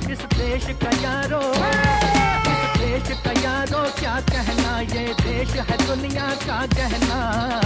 इस देश का यारो, इस देश का यारो क्या कहना, ये देश है दुनिया का गहना।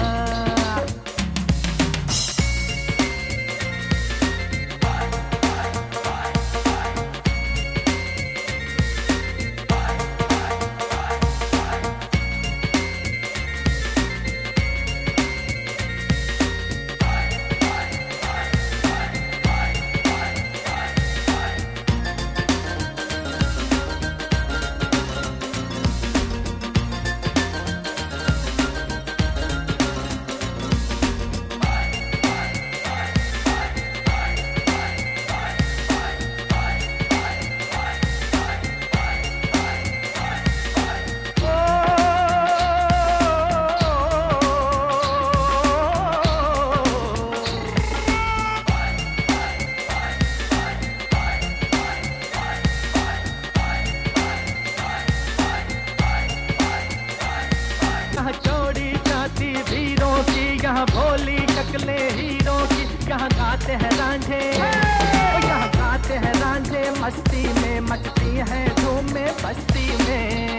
यहाँ चौड़ी जाती वीरों की, यहाँ भोली शक्लें हीरों की, यहाँ गाते हैं रांझे, यहाँ गाते हैं रांझे, मस्ती में मचती हैं धूम में बस्ती में।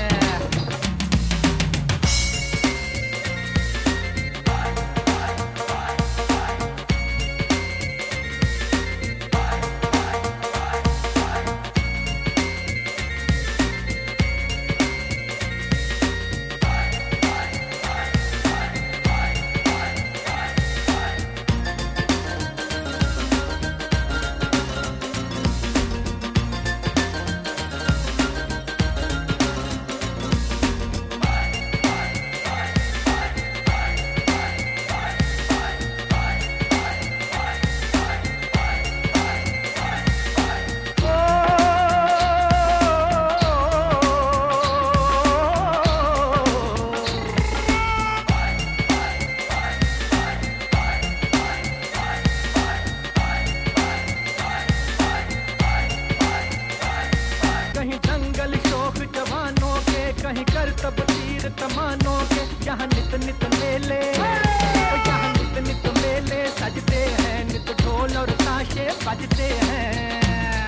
कहीं जंगल शौक जवानों के, कहीं करतब तीर कमानों के, यहाँ नित नित मेले, यहाँ नित नित मेले सजते हैं, नित ढोल और ताशे बजते हैं।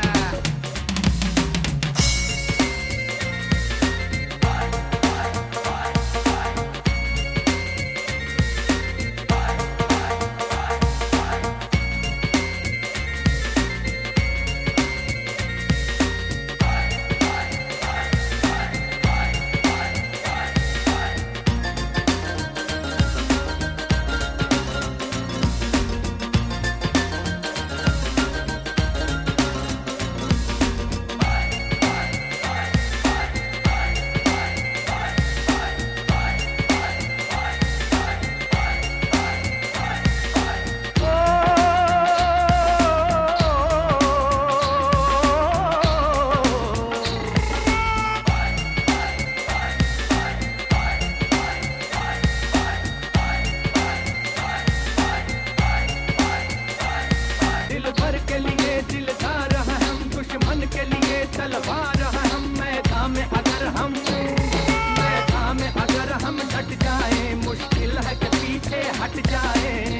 के लिए दिलदार हैं हम, दुश्मन के लिए तलवार हैं हम। मैदान में अगर हम डट जाए, मुश्किल है कि पीछे हट जाए।